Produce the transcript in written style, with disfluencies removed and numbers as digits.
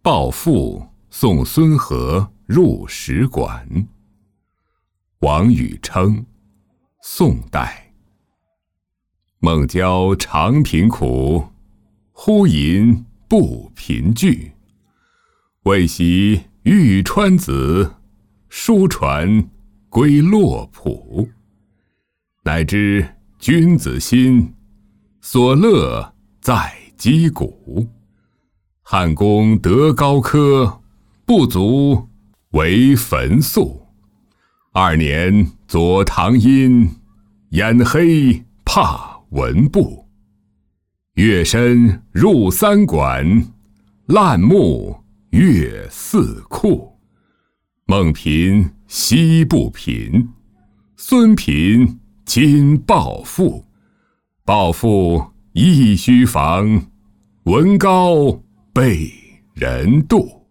抱负送孙和入使馆。王禹偁，宋代。孟郊常贫苦，呼吟不频聚。未习玉川子，书传归洛浦。乃知君子心，所乐在击鼓。汉宫德高科，不足为焚素。2年左堂阴，眼黑怕文部。月深入3馆，烂木阅4库。孟贫昔不贫，孙贫今暴富。暴富亦须防，文高被人妒。